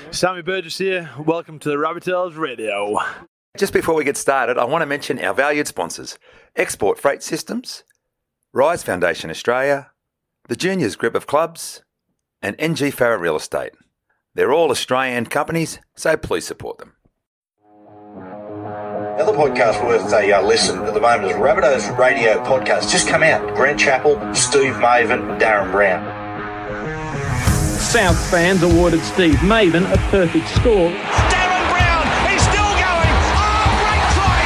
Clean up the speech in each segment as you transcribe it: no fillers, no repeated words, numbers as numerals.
Sammy Burgess here. Welcome to the Rabbitohs Radio. Just before we get started, I want to mention our valued sponsors, Export Freight Systems, Rise Foundation Australia, the Juniors Group of Clubs, and NG Farrer Real Estate. They're all Australian companies, so please support them. Another podcast worth a listen at the moment is Rabbitohs Radio Podcast. Just come out. Grant Chappell, Steve Maven, Darren Brown. South fans awarded Steve Maven a perfect score. Darren Brown, he's still going. Oh, great try,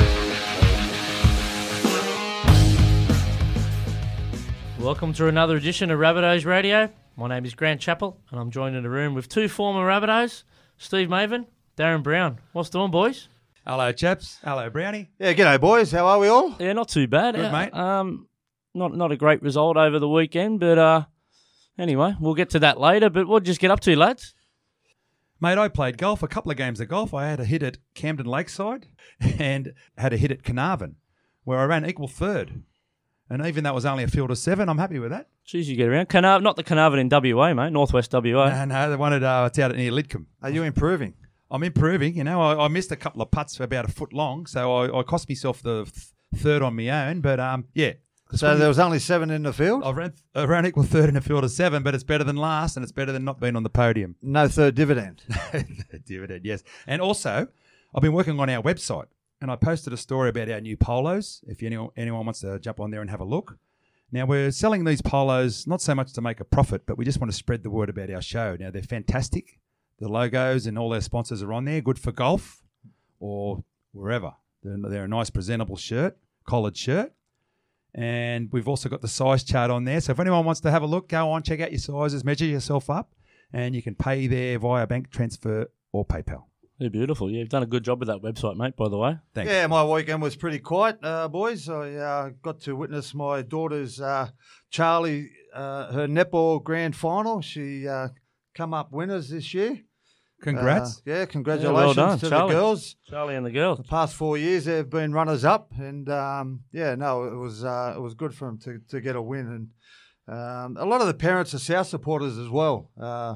Darren. Welcome to another edition of Rabbitohs Radio. My name is Grant Chappell, and I'm joined in the room with two former Rabbitohs, Steve Maven, Darren Brown. What's doing, boys? Hello, chaps. Hello, Brownie. Yeah, g'day, boys. How are we all? Yeah, not too bad. Good, mate. Not a great result over the weekend, but anyway, we'll get to that later. But what did you just get up to, lads? Mate, I played golf, a couple of games of golf. I had a hit at Camden Lakeside and had a hit at Carnarvon, where I ran equal third. And even though it was only a field of 7, I'm happy with that. Jeez, you get around. Not the Carnarvon in WA, mate. Northwest WA. No, the one it's out near Lidcombe. Are you improving? I'm improving. You know, I missed a couple of putts for about a foot long, so I cost myself the third on my own. But, yeah. So there was only 7 in the field? I ran equal third in a field of 7, but it's better than last, and it's better than not being on the podium. No third dividend. Dividend, yes. And also, I've been working on our website, and I posted a story about our new polos, if anyone wants to jump on there and have a look. Now, we're selling these polos not so much to make a profit, but we just want to spread the word about our show. Now, they're fantastic. The logos and all their sponsors are on there, good for golf or wherever. They're a nice, presentable shirt, collared shirt. And we've also got the size chart on there. So if anyone wants to have a look, go on, check out your sizes, measure yourself up, and you can pay there via bank transfer or PayPal. They're beautiful. Yeah, you've done a good job with that website, mate, by the way. Thanks. Yeah, my weekend was pretty quiet, boys. I got to witness my daughter's Charlie, her netball grand final. She come up winners this year. Congrats. Congratulations to Charlie. the girls. Charlie and the girls. The past 4 years they've been runners up, and it was good for them to get a win. And a lot of the parents are South supporters as well.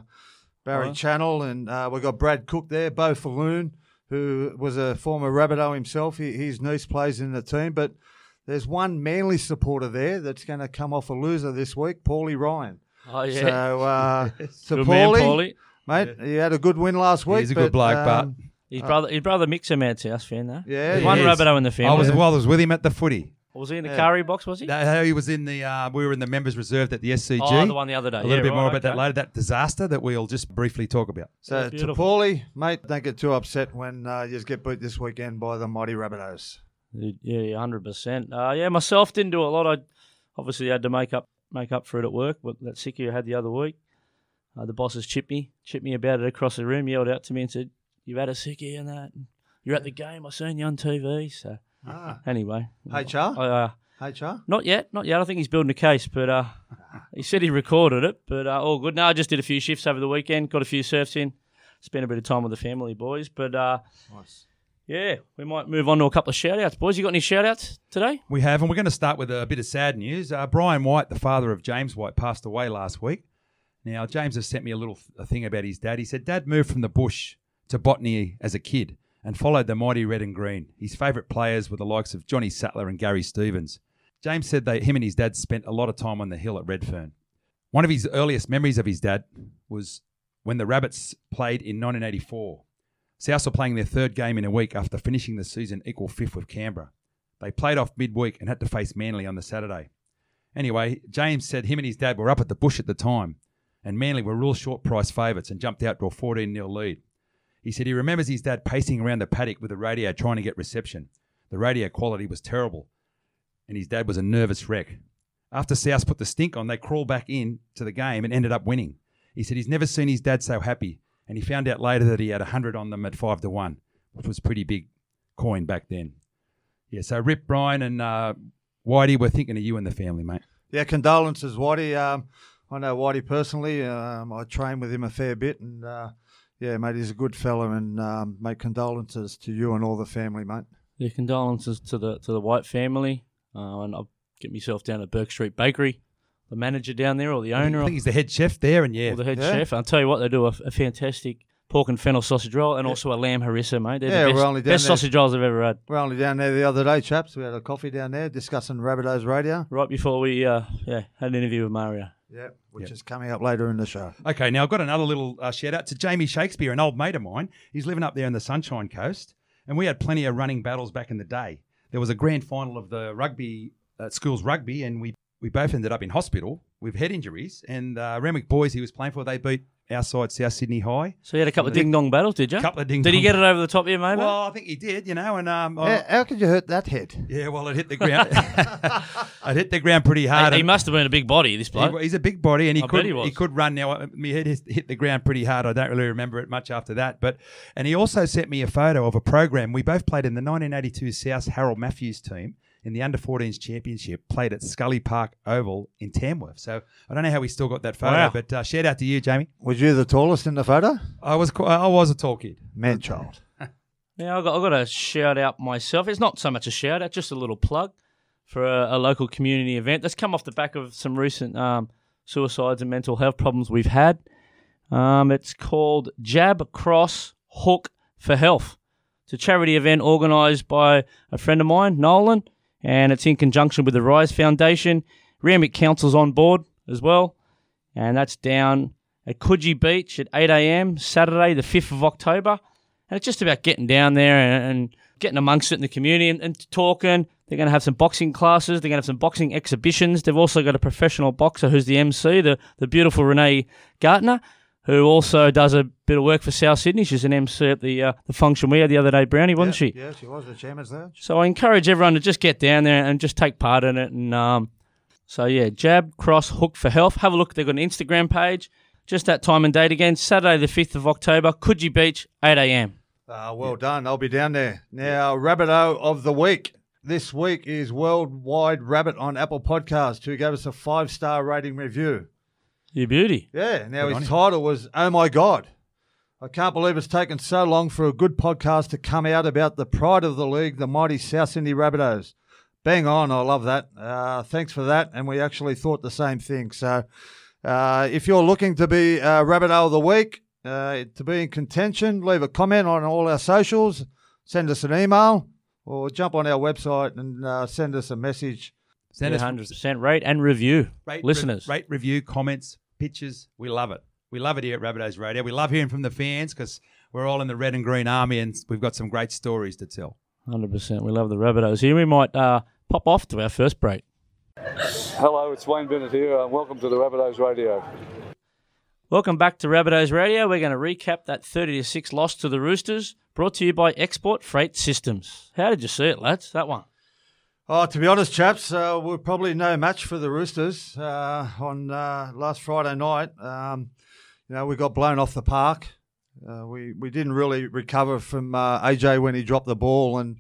Barry Channel, and we got Brad Cook there, Beau Falloon, who was a former Rabbitoh himself. His niece plays in the team, but there's one Manly supporter there that's going to come off a loser this week, Paulie Ryan. Oh, yeah. So Good man, Paulie. Mate, he had a good win last week. He's a good bloke, but His brother Mick's a Mad South fan, though. Yeah, There's one he is. Rabbitoh in the family. I was with him at the footy. Was he in the Curry box, was he? No, he was in the. We were in the members reserved at the SCG. Oh, the one the other day. A little bit more about that later. That disaster that we'll just briefly talk about. So to beautiful. Paulie, mate, don't get too upset when you just get beat this weekend by the mighty Rabbitohs. Yeah, 100%. Myself didn't do a lot. I obviously had to make up for it at work. But that sickie I had the other week, the bosses chipped me about it across the room, yelled out to me and said, "You've had a sickie and that. You're at the game. I seen you on TV." So anyway, HR. Not yet. I think he's building a case, but he said he recorded it. But all good. No, I just did a few shifts over the weekend. Got a few surfs in. Spent a bit of time with the family, boys. But Nice. yeah, we might move on to a couple of shout-outs. Boys, you got any shout-outs today? We have, and we're going to start with a bit of sad news. Brian White, the father of James White, passed away last week. Now, James has sent me a thing about his dad. He said, Dad moved from the bush to botany as a kid and followed the mighty red and green. His favourite players were the likes of Johnny Sattler and Gary Stevens. James said him and his dad spent a lot of time on the hill at Redfern. One of his earliest memories of his dad was when the Rabbits played in 1984. South were playing their third game in a week after finishing the season equal fifth with Canberra. They played off midweek and had to face Manly on the Saturday. Anyway, James said him and his dad were up at the bush at the time, and Manly were real short price favourites and jumped out to a 14-0 lead. He said he remembers his dad pacing around the paddock with the radio trying to get reception. The radio quality was terrible, and his dad was a nervous wreck. After South put the stink on, they crawled back in to the game and ended up winning. He said he's never seen his dad so happy, and he found out later that he had 100 on them at 5-1, which was pretty big coin back then. Yeah, so Rip, Brian, and Whitey, we're thinking of you and the family, mate. Yeah, condolences, Whitey. I know Whitey personally. I train with him a fair bit, and yeah, mate, he's a good fella, and mate, condolences to you and all the family, mate. Yeah, condolences to the White family, and I'll get myself down at Burke Street Bakery, the manager down there or the owner. I think he's the head chef there, and or the head chef. I'll tell you what, they do a fantastic pork and fennel sausage roll, and also a lamb harissa, mate. They're Yeah, the we're only best, down best there. sausage rolls I've ever had. We're only down there the other day, chaps. We had a coffee down there discussing Rabbitohs Radio. Right before we had an interview with Mario. Yeah, which is coming up later in the show. Okay, now I've got another little shout out to Jamie Shakespeare, an old mate of mine. He's living up there on the Sunshine Coast, and we had plenty of running battles back in the day. There was a grand final of the rugby, schools rugby, and we both ended up in hospital with head injuries. And Renwick boys he was playing for, they beat our side, South Sydney High. So you had a couple of ding-dong battles, did you? Couple of ding Did he dong. get it over the top of you, mate? Well, I think he did, and How could you hurt that head? yeah, well, it hit the ground. It hit the ground pretty hard. He must have been a big body, this bloke. He's a big body, and I bet he was. he could run. Now, my head hit the ground pretty hard. I don't really remember it much after that. And he also sent me a photo of a program. We both played in the 1982 South Harold Matthews team in the Under-14s Championship, played at Scully Park Oval in Tamworth. So I don't know how we still got that photo, Wow. but shout out to you, Jamie. Was you the tallest in the photo? I was a tall kid. Man-child. Yeah, I've got to shout out myself. It's not so much a shout out, just a little plug for a local community event that's come off the back of some recent suicides and mental health problems we've had. It's called Jab, Cross, Hook for Health. It's a charity event organised by a friend of mine, Nolan, and it's in conjunction with the Rise Foundation. Randwick Council's on board as well, and that's down at Coogee Beach at 8 a.m, Saturday, the 5th of October. And it's just about getting down there and getting amongst it in the community and talking. They're going to have some boxing classes. They're going to have some boxing exhibitions. They've also got a professional boxer who's the MC, the beautiful Renee Gartner, who also does a bit of work for South Sydney. She's an MC at the function we had the other day, Brownie, wasn't she? Yeah, she was the Chairman's Lounge. So I encourage everyone to just get down there and just take part in it. And so, yeah, Jab, Cross, Hook for Health. Have a look. They've got an Instagram page. Just that time and date again, Saturday the 5th of October, Coogee Beach, 8 a.m. Well done. I'll be down there. Now, Rabbitoh of the Week. This week is Worldwide Rabbit on Apple Podcast, who gave us a 5-star rating review. You beauty. Yeah. Now, Good on his you. title was, Oh My God. I can't believe it's taken so long for a good podcast to come out about the pride of the league, the mighty South Sydney Rabbitohs. Bang on. I love that. Thanks for that. And we actually thought the same thing. So, if you're looking to be Rabbitoh of the Week, to be in contention, leave a comment on all our socials, send us an email, or jump on our website and send us a message. Send us 100% rate and review. Listeners. rate, review, comments, pictures. We love it. We love it here at Rabbitohs Radio. We love hearing from the fans because we're all in the red and green army and we've got some great stories to tell. 100%. We love the Rabbitohs here. We might pop off to our first break. Hello, it's Wayne Bennett here, and welcome to the Rabbitohs Radio. Welcome back to Rabbitohs Radio. We're going to recap that 30-6 loss to the Roosters, brought to you by Export Freight Systems. How did you see it, lads, that one? Oh, to be honest, chaps, we're probably no match for the Roosters on last Friday night. We got blown off the park. We didn't really recover from AJ when he dropped the ball, and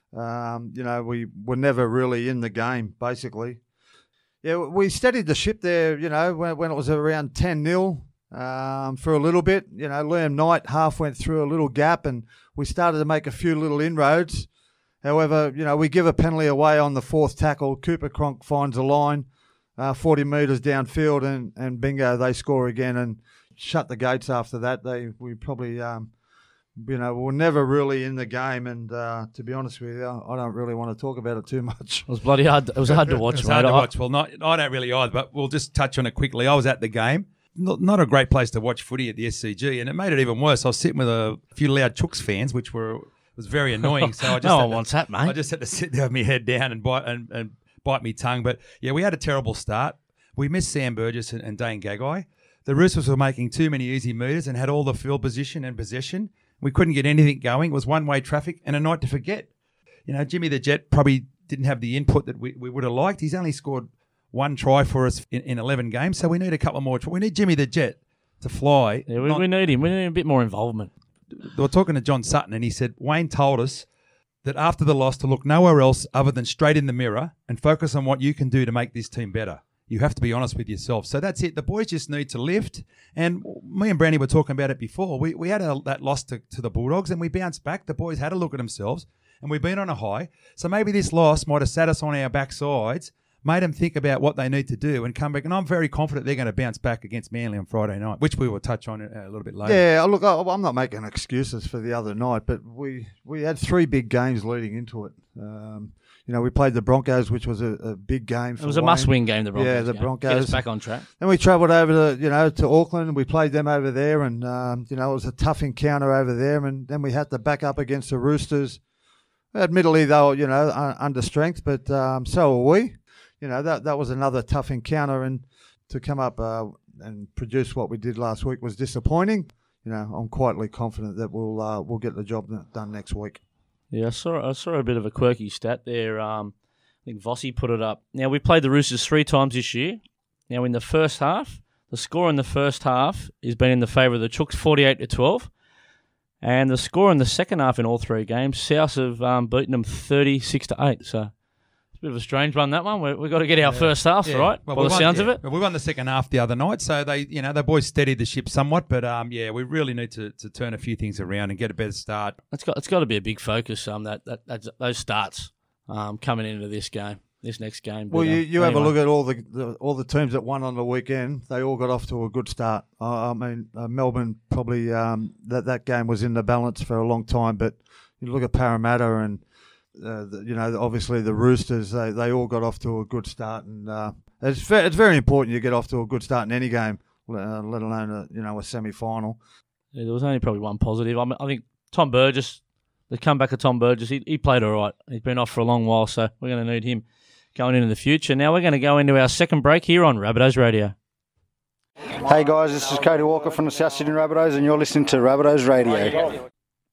we were never really in the game, basically. Yeah, we steadied the ship there, when it was around 10-0 for a little bit. Liam Knight half went through a little gap and we started to make a few little inroads. However, we give a penalty away on the fourth tackle. Cooper Cronk finds a line 40 metres downfield and bingo, they score again and shut the gates after that. We probably... we're never really in the game, and to be honest with you, I don't really want to talk about it too much. It was bloody hard. It was hard to watch, It's mate. hard to watch. Well, I don't really either, but we'll just touch on it quickly. I was at the game. Not a great place to watch footy at the SCG, and it made it even worse. I was sitting with a few loud Chooks fans, which was very annoying. So I just No one wants that, mate. I just had to sit there with my head down and bite my tongue. But yeah, we had a terrible start. We missed Sam Burgess and Dane Gagai. The Roosters were making too many easy meters and had all the field position and possession. We couldn't get anything going. It was one-way traffic and a night to forget. Jimmy the Jet probably didn't have the input that we would have liked. He's only scored one try for us in 11 games, so we need a couple more. We need Jimmy the Jet to fly. Yeah, we need him. We need a bit more involvement. They were talking to John Sutton, and he said, Wayne told us that after the loss to look nowhere else other than straight in the mirror and focus on what you can do to make this team better. You have to be honest with yourself. So that's it. The boys just need to lift. And me and Brownie were talking about it before. We had that loss to the Bulldogs and we bounced back. The boys had a look at themselves and we've been on a high. So maybe this loss might have sat us on our backsides made them think about what they need to do and come back. And I'm very confident they're going to bounce back against Manly on Friday night, which we will touch on a little bit later. Yeah, look, I'm not making excuses for the other night, but we had 3 big games leading into it. We played the Broncos, which was a big game. It was a must-win game, the Broncos. Yeah, the game. Broncos. Get us back on track. Then we travelled over to Auckland. We played them over there, and it was a tough encounter over there. And then we had to back up against the Roosters. Admittedly, they were under strength, but so were we. That was another tough encounter, and to come up and produce what we did last week was disappointing. I'm quietly confident that we'll get the job done next week. Yeah, I saw a bit of a quirky stat there. I think Vossi put it up. Now, we played the Roosters 3 times this year. Now, in the first half, the score in the first half has been in the favour of the Chooks, 48-12. And the score in the second half in all 3 games, South have beaten them 36-8. So it's a bit of a strange one, that one. We've got to get our first half, right? Well, by the sounds of it. Well, we won the second half the other night, so the boys steadied the ship somewhat. But we really need to turn a few things around and get a better start. It's got to be a big focus. Those starts coming into this next game. Well, you have a look at all the teams that won on the weekend. They all got off to a good start. Melbourne probably that game was in the balance for a long time, but you look at Parramatta and. Obviously the Roosters, they all got off to a good start, and it's very important you get off to a good start in any game, let alone a semi-final. Yeah, there was only probably one positive. I think Tom Burgess, the comeback of Tom Burgess, he played all right. He's been off for a long while, so we're going to need him going into the future. Now we're going to go into our second break here on Rabbitohs Radio. Hey guys, this is Cody Walker from the South Sydney Rabbitohs, and you're listening to Rabbitohs Radio.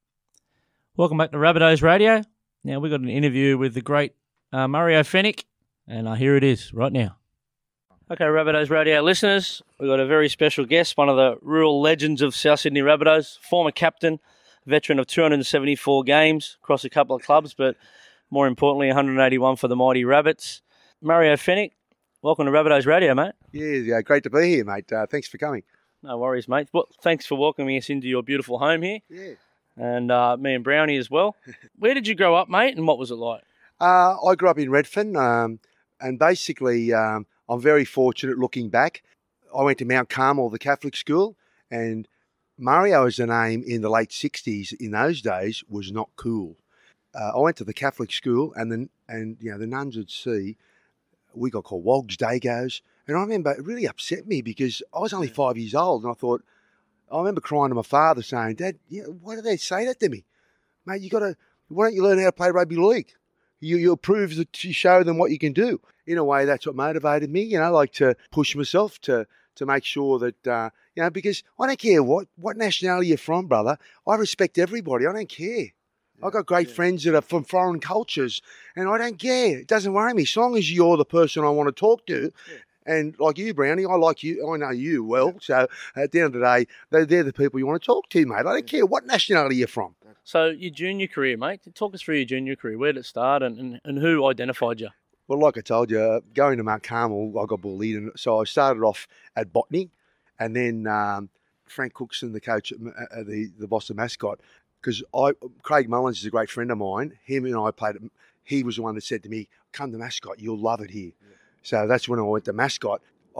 Welcome back to Rabbitohs Radio. Now, we've got an interview with the great Mario Fenech, and here it is right now. Okay, Rabbitohs Radio listeners, we've got a very special guest, one of the rural legends of South Sydney Rabbitohs, former captain, veteran of 274 games across a couple of clubs, but more importantly, 181 for the Mighty Rabbits. Mario Fenech, welcome to Rabbitohs Radio, mate. Yeah, great to be here, mate. Thanks for coming. No worries, mate. Well, thanks for welcoming us into your beautiful home here. Yeah. And me and Brownie as well. Where did you grow up, mate, and what was it like? I grew up in Redfern, and basically I'm very fortunate looking back. I went to Mount Carmel, the Catholic school, and Mario as a name in the late 60s in those days was not cool. I went to the Catholic school, and the nuns would see, we got called wogs, dagos, and I remember it really upset me because I was only 5 years old, and I remember crying to my father saying, Dad, why do they say that to me? Mate, why don't you learn how to play rugby league? You prove that you show them what you can do. In a way, that's what motivated me, to push myself to make sure that, because I don't care what nationality you're from, brother. I respect everybody. I don't care. I've got great friends that are from foreign cultures, and I don't care. It doesn't worry me. As long as you're the person I want to talk to, and like you, Brownie, I like you. I know you well. So at the end of the day, they're the people you want to talk to, mate. I don't care what nationality you're from. So your junior career, mate, talk us through your junior career. Where did it start and who identified you? Well, like I told you, going to Mount Carmel, I got bullied. And so I started off at Botany, and then Frank Cookson, the coach, the Boston Mascot, because Craig Mullins is a great friend of mine. Him and I played. He was the one that said to me, "Come to Mascot, you'll love it here." Yeah. So that's when I went to Mascot.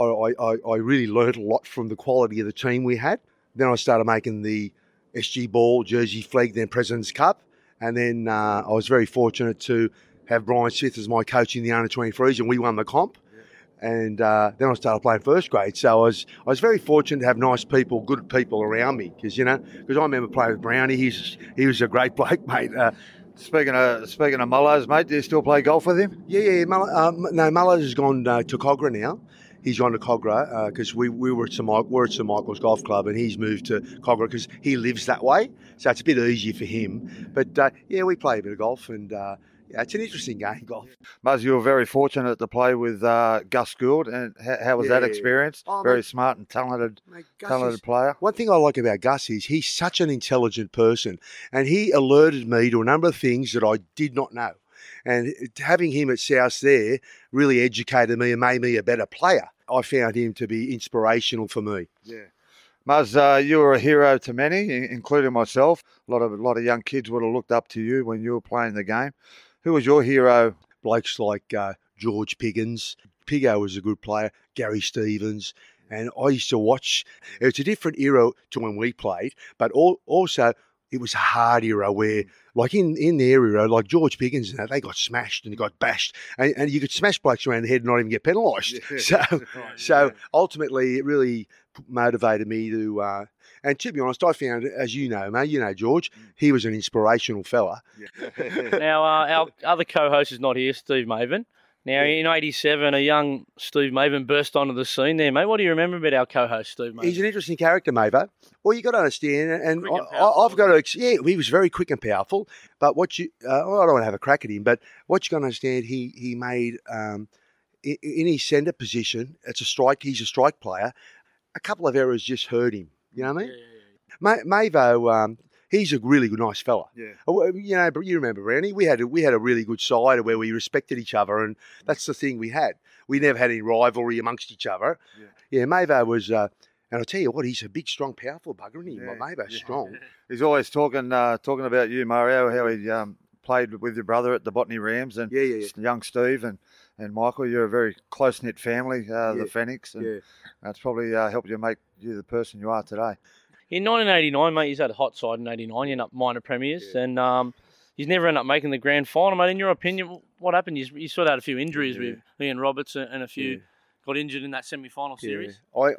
I really learned a lot from the quality of the team we had. Then I started making the SG Ball, Jersey Flag, then President's Cup. And then I was very fortunate to have Brian Smith as my coach in the under-23s, and we won the comp. Yeah. And then I started playing first grade. So I was very fortunate to have nice people, good people around me. Because I remember playing with Brownie. He was a great bloke, mate. Speaking of Mullows, mate, do you still play golf with him? Yeah. Mullows has gone to Cogra now. He's gone to Cogra because we're at St Michael's Golf Club, and he's moved to Cogra because he lives that way. So it's a bit easier for him. But we play a bit of golf, and it's an interesting game, golf. Muzz, you were very fortunate to play with Gus Gould, and how was that experience? Very smart and talented player. One thing I like about Gus is he's such an intelligent person, and he alerted me to a number of things that I did not know. And having him at South there really educated me and made me a better player. I found him to be inspirational for me. Yeah. Muzz, you were a hero to many, including myself. A lot of young kids would have looked up to you when you were playing the game. Who was your hero? Blokes like George Piggins. Piggo was a good player. Gary Stevens. And I used to watch. It's a different era to when we played, but also it was a hard era where, like in their era, like George Piggins, they got smashed and they got bashed, and you could smash blokes around the head and not even get penalised. So ultimately, it really motivated me to. And to be honest, I found, as you know, mate, George, he was an inspirational fella. Now, our other co-host is not here, Steve Maven. Now, in '87, a young Steve Maven burst onto the scene there, mate. What do you remember about our co-host, Steve Maven? He's an interesting character, Mavo. Well, you got to understand, and I've got to, he was very quick and powerful. But I don't want to have a crack at him, but what you got to understand, he made in his centre position, he's a strike player. A couple of errors just hurt him. You know what I mean? Yeah. Mavo. He's a really good, nice fella. Yeah. But you remember, Brownie, we had a really good side where we respected each other, and that's the thing we had. We never had any rivalry amongst each other. Yeah, Mavo was, and I'll tell you what, he's a big, strong, powerful bugger, isn't he? Yeah. Mavo's strong. He's always talking about you, Mario, how he played with your brother at the Botany Rams, and young Steve and Michael. You're a very close-knit family, the Fenix, and that's probably helped you make you the person you are today. In 1989, mate, he's had a hot side in '89. You ended up minor premiers, and he's never ended up making the grand final, mate. In your opinion, what happened? You sort of had a few injuries with Ian Roberts, and a few got injured in that semi-final series.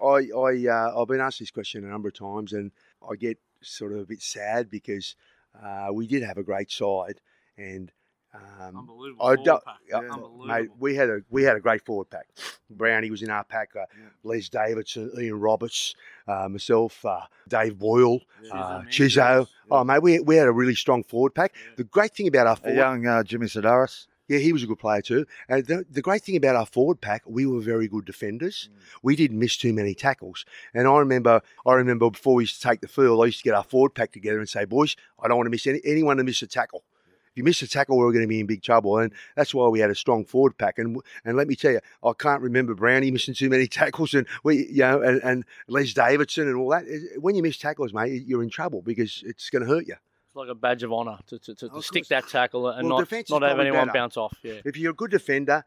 I've been asked this question a number of times, and I get sort of a bit sad because we did have a great side, and unbelievable forward pack. Mate, we had a great forward pack. Brownie was in our pack. Les Davidson, Ian Roberts, myself, Dave Boyle, Chizzo. Oh, mate, we had a really strong forward pack. The great thing about our forward, young Jimmy Sedaris. Yeah, he was a good player too. And the great thing about our forward pack, we were very good defenders. We didn't miss too many tackles. And I remember before we used to take the field, I used to get our forward pack together and say, boys, I don't want to miss anyone to miss a tackle. If you miss a tackle, we're going to be in big trouble, and that's why we had a strong forward pack. And let me tell you, I can't remember Brownie missing too many tackles, and and Les Davidson and all that. When you miss tackles, mate, you're in trouble because it's going to hurt you. It's like a badge of honour to stick that tackle and not have anyone bounce off. Yeah. If you're a good defender,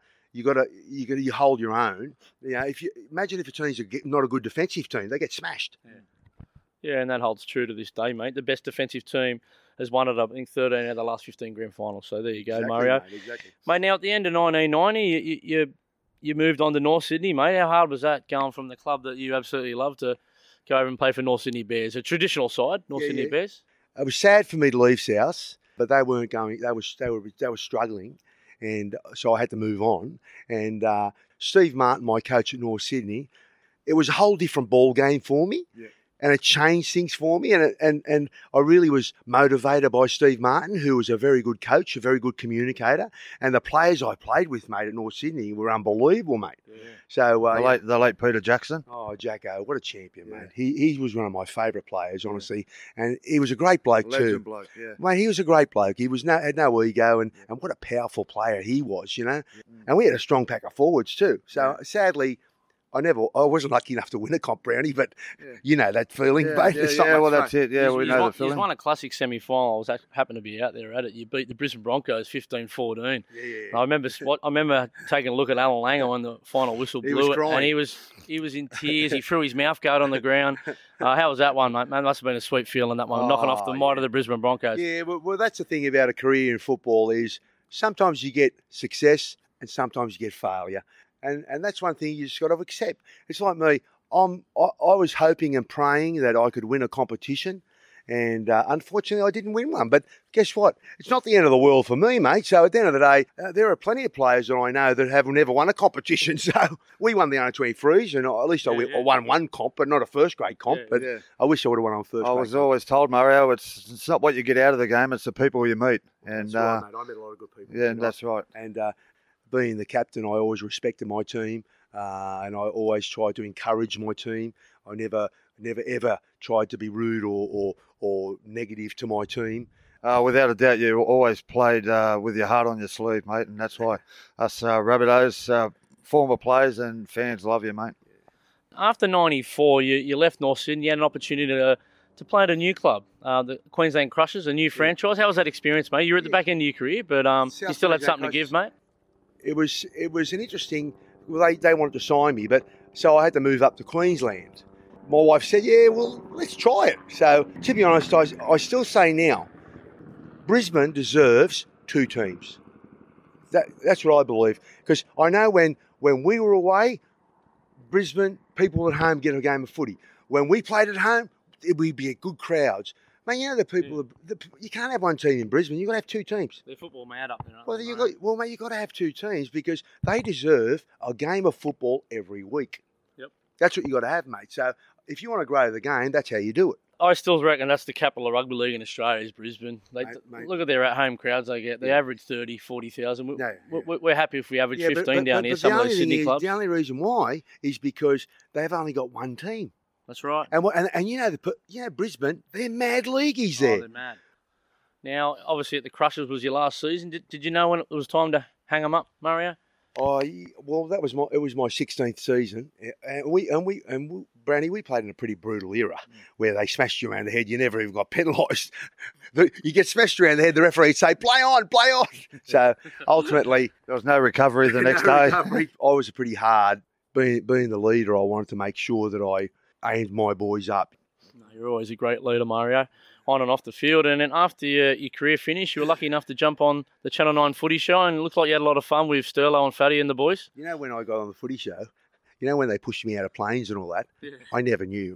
you hold your own. Imagine if a team's not a good defensive team, they get smashed. Yeah, and that holds true to this day, mate. The best defensive team has won it, I think, 13 out of the last 15 grand finals. So there you go, Mario. Mate, exactly. Mate, now at the end of 1990, you moved on to North Sydney, mate. How hard was that going from the club that you absolutely love to go over and play for North Sydney Bears, a traditional side, North Sydney Bears? It was sad for me to leave South, but they weren't going. They were struggling, and so I had to move on. And Steve Martin, my coach at North Sydney, it was a whole different ball game for me. Yeah. And it changed things for me, and I really was motivated by Steve Martin, who was a very good coach, a very good communicator, and the players I played with, mate, at North Sydney were unbelievable, mate. Yeah. So the late Peter Jackson. Oh, Jacko, what a champion, mate. He was one of my favourite players, honestly, and he was a great bloke too. Legend bloke, yeah. Mate, he was a great bloke. He was had no ego, and what a powerful player he was, And we had a strong pack of forwards too. So sadly, I wasn't lucky enough to win a comp, Brownie, but you know that feeling, mate. That's it. Yeah, we know the feeling. He's won a classic semi-final. I happened to be out there at it. You beat the Brisbane Broncos 15-14. Yeah. I remember taking a look at Alan Langer when the final whistle blew it, and he was in tears. He threw his mouth guard on the ground. How was that one, mate? Man, must have been a sweet feeling, that one, knocking off the might of the Brisbane Broncos. Yeah, well, that's the thing about a career in football is sometimes you get success and sometimes you get failure. And that's one thing you just got to accept. It's like me. I was hoping and praying that I could win a competition, and unfortunately I didn't win one. But guess what? It's not the end of the world for me, mate. So at the end of the day, there are plenty of players that I know that have never won a competition. So we won the under-23s, and at least I won one comp, but not a first-grade comp. But I wish I would have won on first grade. I was always told, Mario, it's not what you get out of the game, it's the people you meet. And that's right, mate. I met a lot of good people. Yeah, that's right. And being the captain, I always respected my team, and I always tried to encourage my team. I never ever tried to be rude or negative to my team. Without a doubt, you always played with your heart on your sleeve, mate, and that's why us Rabbitohs, former players and fans love you, mate. After 94, you left North Sydney. You had an opportunity to play at a new club, the Queensland Crushers, a new franchise. How was that experience, mate? You were at the back end of your career, but you still had something to give, mate. it was an interesting. Well, they wanted to sign me, but so I had to move up to Queensland. My wife said, "Yeah, well, let's try it." So to be honest, I still say now, Brisbane deserves 2 teams. That's what I believe, because I know when we were away, Brisbane people at home get a game of footy. When we played at home, it would be good crowds. Man, you know the people. You can't have one team in Brisbane. You've got to have 2 teams. They're football mad up there. Mate, you've got to have 2 teams because they deserve a game of football every week. Yep. That's what you got to have, mate. So if you want to grow the game, that's how you do it. I still reckon that's the capital of rugby league in Australia is Brisbane. Mate. Look at their at-home crowds they get. They average 30, 40,000. We're happy if we average 15 down here, some of those Sydney clubs. The only reason why is because they've only got 1 team. That's right. And you know Brisbane, they're mad leagueies there. They're mad. Now, obviously at the Crushers was your last season. Did you know when it was time to hang them up, Mario? Well, it was my 16th season, and Brownie, we played in a pretty brutal era where they smashed you around the head. You never even got penalised. You get smashed around the head, the referee would say, "Play on, play on." So ultimately, there was no recovery the next day. I was pretty hard. Being the leader, I wanted to make sure that I aimed my boys up. No, you're always a great leader, Mario, on and off the field. And then after your career finished, you were lucky enough to jump on the Channel 9 footy show, and it looked like you had a lot of fun with Sterlo and Fatty and the boys. You know, when I got on the footy show, you know when they pushed me out of planes and all that? Yeah. I never knew.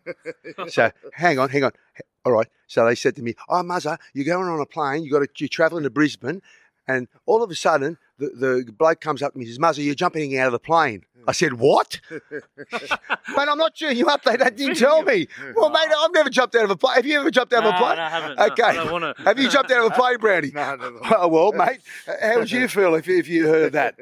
So, hang on. All right. So they said to me, "Oh, Muzza, you're going on a plane, you're travelling to Brisbane," and all of a sudden, the bloke comes up to me and says, "Muzza, you're jumping out of the plane." I said, "What?" "Mate, I'm not cheering you up. They didn't tell me." "Well, mate, I've never jumped out of a plane. Have you ever jumped out of a plane?" No, I haven't. Okay. I don't wanna... Have you jumped out of a plane, Brownie? No, never. Oh, well, mate, how would you feel if you heard that?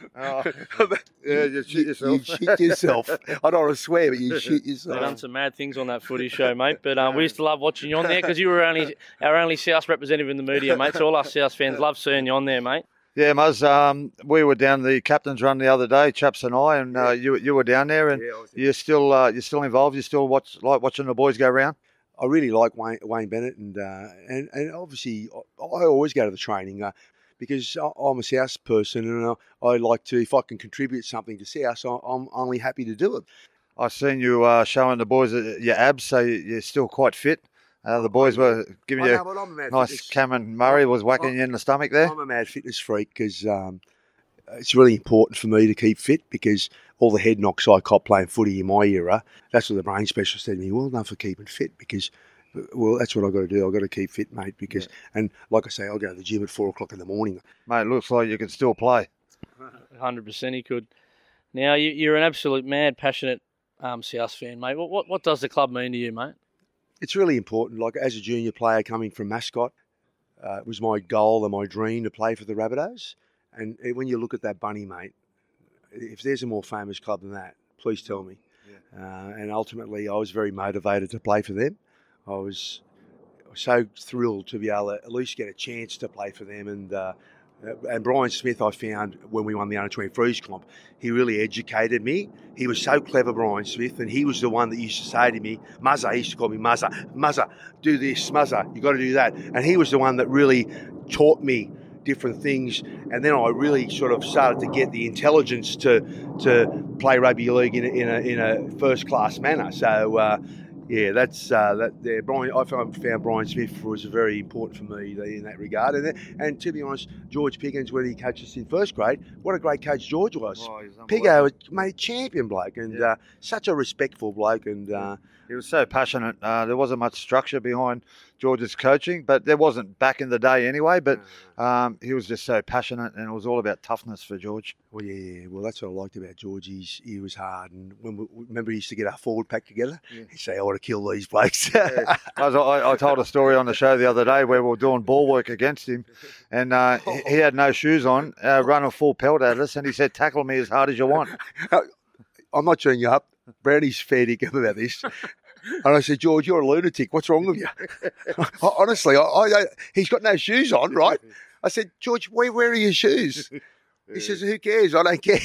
Yeah, you shit yourself. You shit yourself. I don't want to swear, but you shit yourself. They've done some mad things on that footy show, mate. But we used to love watching you on there because you were our only South representative in the media, mate. So all us South fans love seeing you on there, mate. Yeah, Muzz, we were down the captain's run the other day, Chaps and I, and you were down there, and you're still involved. You still like watching the boys go round. I really like Wayne Bennett, and obviously I always go to the training because I'm a South person, and I like to, if I can contribute something to South, I'm only happy to do it. I've seen you showing the boys your abs, so you're still quite fit. The boys were giving you nice. Cameron Murray was whacking you in the stomach there. I'm a mad fitness freak because it's really important for me to keep fit because all the head knocks I caught playing footy in my era, that's what the brain specialist said to me, "Well done for keeping fit," because, well, that's what I've got to do. I've got to keep fit, mate, because, and like I say, I'll go to the gym at 4 o'clock in the morning. Mate, it looks like you can still play. 100% he could. Now, you're an absolute mad, passionate South fan, mate. What does the club mean to you, mate? It's really important. Like, as a junior player coming from Mascot, it was my goal and my dream to play for the Rabbitohs. And when you look at that bunny, mate, if there's a more famous club than that, please tell me. Yeah. And ultimately, I was very motivated to play for them. I was so thrilled to be able to at least get a chance to play for them. And Brian Smith, I found when we won the Under-23s comp, he really educated me. He was so clever, Brian Smith, and he was the one that used to say to me, "Muzza," he used to call me Muzza, "do this, Muzza, you got to do that." And he was the one that really taught me different things. And then I really sort of started to get the intelligence to play rugby league in a first-class manner. So, yeah, that's that. There, Brian. I found Brian Smith was very important for me in that regard. And to be honest, George Piggins, when he coached us in first grade, what a great coach George was. Piggo made a champion bloke and such a respectful bloke. And he was so passionate. There wasn't much structure behind George's coaching, but there wasn't back in the day anyway. But he was just so passionate, and it was all about toughness for George. Well, yeah. Well, that's what I liked about George. He was hard, and remember he used to get our forward pack together. He'd say, "I want to kill these blokes." I told a story on the show the other day where we were doing ball work against him, and he had no shoes on, running full pelt at us, and he said, "Tackle me as hard as you want." I'm not cheering you up. Brownie's fair dinkum about this. And I said, "George, you're a lunatic. What's wrong with you?" Honestly, he's got no shoes on, right? I said, "George, where are your shoes?" He says, "Who cares? I don't care."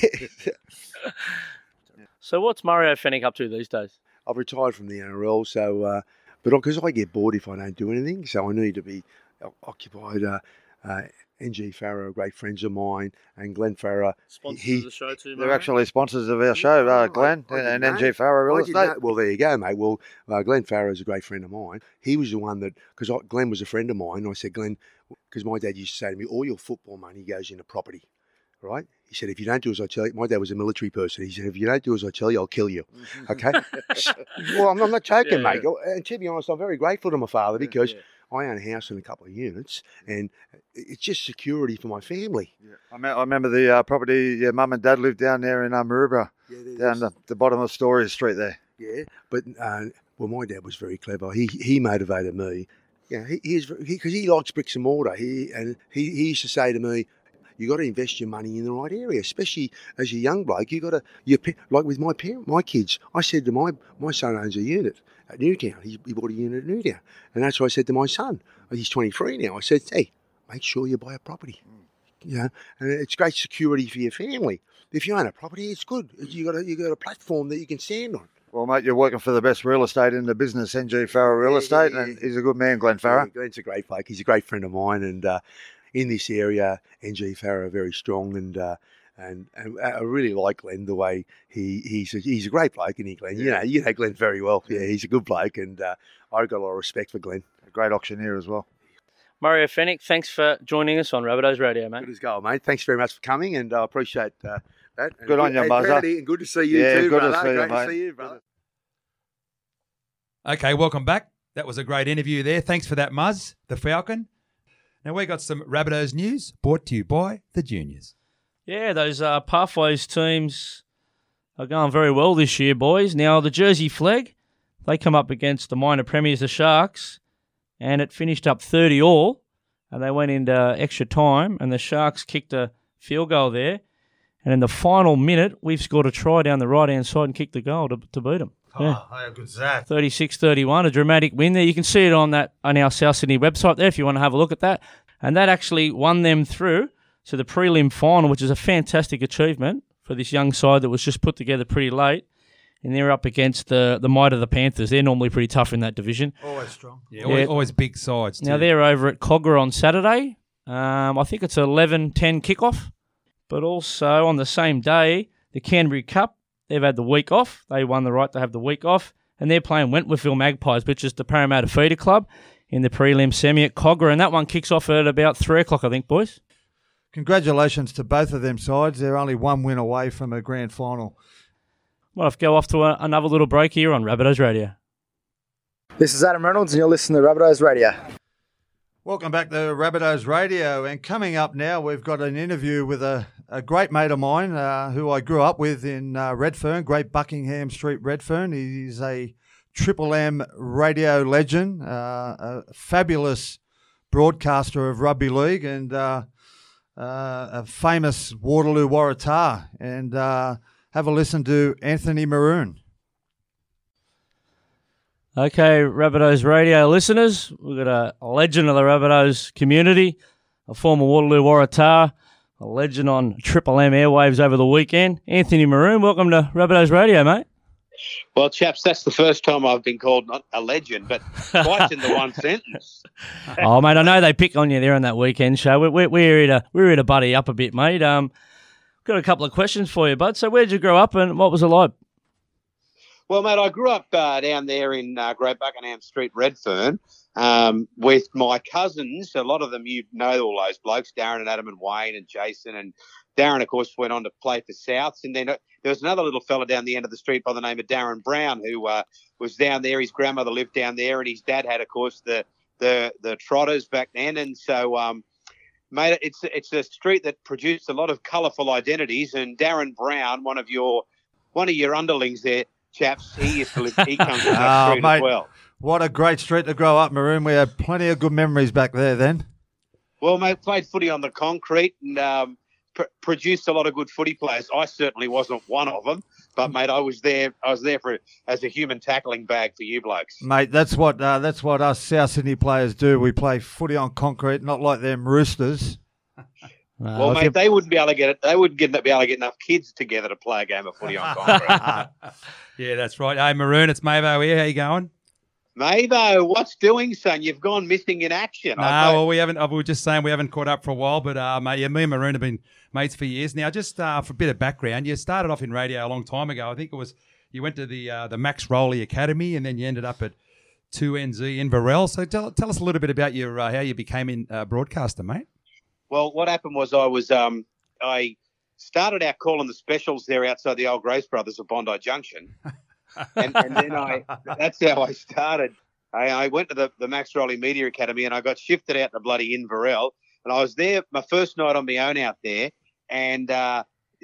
So what's Mario Fenech up to these days? I've retired from the NRL, so but because I get bored if I don't do anything, so I need to be occupied NG Farrer are great friends of mine, and Glenn Farrer. Sponsors of the show too, They're actually sponsors of our show, Glenn and NG Farrer Real Estate. Well, there you go, mate. Well, Glenn Farrer is a great friend of mine. He was the one that, because Glenn was a friend of mine, I said, Glenn, because my dad used to say to me, all your football money goes into property, right? He said, if you don't do as I tell you, my dad was a military person. He said, if you don't do as I tell you, I'll kill you. Okay? Well, I'm not joking, mate. And to be honest, I'm very grateful to my father because I own a house and a couple of units, and it's just security for my family. Yeah. I remember the property your mum and dad lived down there in Maroubra, down the bottom of Story Street there. Yeah, but well, my dad was very clever. He motivated me. Yeah, because he likes bricks and mortar. He used to say to me, you got to invest your money in the right area, especially as a young bloke. You got to, like with my kids. I said to my son owns a unit at Newtown. He bought a unit at Newtown, and that's what I said to my son. He's 23 now. I said, hey, make sure you buy a property. You know, and it's great security for your family. If you own a property, it's good. You got a platform that you can stand on. Well, mate, you're working for the best real estate in the business, NG Farrer Real Estate, and he's a good man, Glenn Farrer. Yeah, Glenn's a great bloke. He's a great friend of mine, and in this area, NG Farrer are very strong, and I really like Glenn the way he's a great bloke, isn't he, Glenn? Yeah. You know Glenn very well. Yeah, he's a good bloke, and I've got a lot of respect for Glenn. A great auctioneer as well. Mario Fenech, thanks for joining us on Rabbitohs Radio, mate. Good as gold, mate. Thanks very much for coming, and I appreciate that. And good on you, Muzzer. And good to see you too, good brother. to see Great you, mate. to see you, brother. Okay, welcome back. That was a great interview there. Thanks for that, Muzz, the Falcon. Now we got some Rabbitohs news brought to you by the Juniors. Yeah, those Pathways teams are going very well this year, boys. Now, the Jersey Flag, they come up against the minor premiers, the Sharks, and it finished up 30-all, and they went into extra time, and the Sharks kicked a field goal there, and in the final minute, we've scored a try down the right-hand side and kicked the goal to beat them. Oh, how good's that? 36-31, a dramatic win there. You can see it on our South Sydney website there if you want to have a look at that. And that actually won them through to the prelim final, which is a fantastic achievement for this young side that was just put together pretty late. And they're up against the might of the Panthers. They're normally pretty tough in that division. Always strong. Yeah, always big sides too. Now, they're over at Cogra on Saturday. I think it's 11:10 kickoff. But also on the same day, the Canterbury Cup, they've had the week off. They won the right to have the week off. And they're playing Wentworthville Magpies, which is the Parramatta Feeder Club, in the prelim semi at Cogra. And that one kicks off at about 3 o'clock, I think, boys. Congratulations to both of them sides. They're only one win away from a grand final. Might have to go off to another little break here on Rabbitohs Radio. This is Adam Reynolds, and you're listening to Rabbitohs Radio. Welcome back to Rabbitohs Radio. And coming up now, we've got an interview with a great mate of mine who I grew up with in Redfern, Great Buckingham Street, Redfern. He's a Triple M radio legend, a fabulous broadcaster of rugby league, and a famous Waterloo Waratah. And have a listen to Anthony Maroon. Okay, Rabbitohs Radio listeners, we've got a legend of the Rabbitohs community, a former Waterloo Waratah, a legend on Triple M airwaves over the weekend. Anthony Maroon, welcome to Rabbitohs Radio, mate. Well, chaps, that's the first time I've been called not a legend, but twice in the one sentence. Oh, mate, I know they pick on you there on that weekend show. We're here to buddy up a bit, mate. Got a couple of questions for you, bud. So where did you grow up and what was it like? Well, mate, I grew up down there in Great Buckingham Street, Redfern, with my cousins. A lot of them, you know all those blokes, Darren and Adam and Wayne and Jason. And Darren, of course, went on to play for Souths. And then there was another little fella down the end of the street by the name of Darren Brown who was down there. His grandmother lived down there, and his dad had, of course, the Trotters back then. And so, mate, it's a street that produced a lot of colourful identities. And Darren Brown, one of your underlings there, chaps, he comes from that street as well. What a great street to grow up, Maroon. We had plenty of good memories back there then. Well, mate, played footy on the concrete and produced a lot of good footy players. I certainly wasn't one of them, but, mate, I was there as a human tackling bag for you blokes. Mate, that's what us South Sydney players do. We play footy on concrete, not like them Roosters. Well, mate, they wouldn't be able to get it. They wouldn't be able to get enough kids together to play a game of footy on concrete. Yeah, that's right. Hey, Maroon, it's Mavo here. How you going? Mavo, what's doing, son? You've gone missing in action. No, well, we haven't. We were just saying we haven't caught up for a while, but mate, me and Maroon have been mates for years now. Just for a bit of background, you started off in radio a long time ago. I think it was you went to the Max Rowley Academy, and then you ended up at 2NZ in Inverell. So tell us a little bit about your how you became a broadcaster, mate. Well, what happened was I started out calling the specials there outside the old Grace Brothers of Bondi Junction. and then that's how I started. I went to the Max Rowley Media Academy and I got shifted out to bloody Inverell. And I was there my first night on my own out there. And, the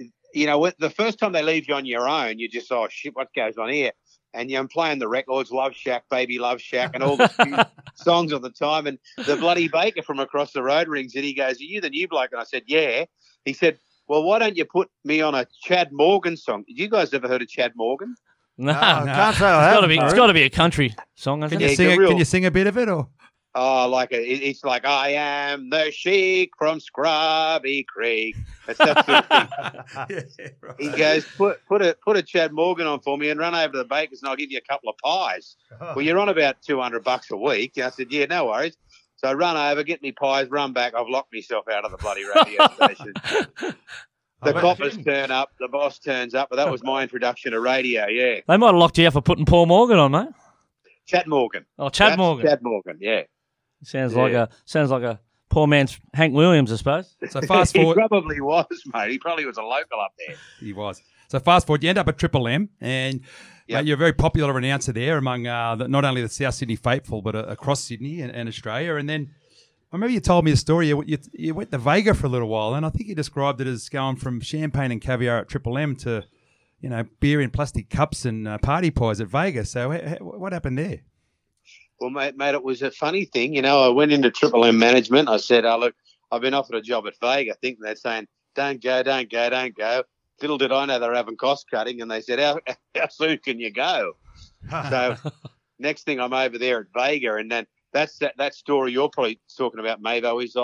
first time they leave you on your own, you just, oh, shit, what goes on here? And I'm playing the records, Love Shack, Baby Love Shack, and all the songs at the time. And the bloody baker from across the road rings and he goes, are you the new bloke? And I said, yeah. He said, well, why don't you put me on a Chad Morgan song? Did you guys ever heard of Chad Morgan? No, can't say I have. It's got to be a country song. Can you sing a bit of it, or? Oh, it's like I am the sheik from Scrubby Creek. That's that sort of thing. Yeah, right. He goes, put a Chad Morgan on for me and run over to the bakers and I'll give you a couple of pies. Well, you're on about $200 a week. I said, yeah, no worries. So I run over, get me pies, run back. I've locked myself out of the bloody radio station. The coppers turn up, the boss turns up, but that was my introduction to radio, yeah. They might have locked you out for putting Paul Morgan on, mate. Chad Morgan. Oh, Chad Morgan. Chad Morgan, yeah. Sounds like a poor man's Hank Williams, I suppose. So fast forward. He probably was, mate. He probably was a local up there. He was. So fast forward, you end up at Triple M, and mate, you're a very popular announcer there among not only the South Sydney faithful, but across Sydney and Australia. And then I remember you told me a story. You went to Vega for a little while, and I think you described it as going from champagne and caviar at Triple M to, beer in plastic cups and party pies at Vega. So what happened there? Well, mate, it was a funny thing. I went into Triple M management. I said, oh, look, I've been offered a job at Vega. I think they're saying, don't go. Little did I know they were having cost cutting, and they said, how soon can you go? So next thing I'm over there at Vega, and then that's that story you're probably talking about, Mavo, is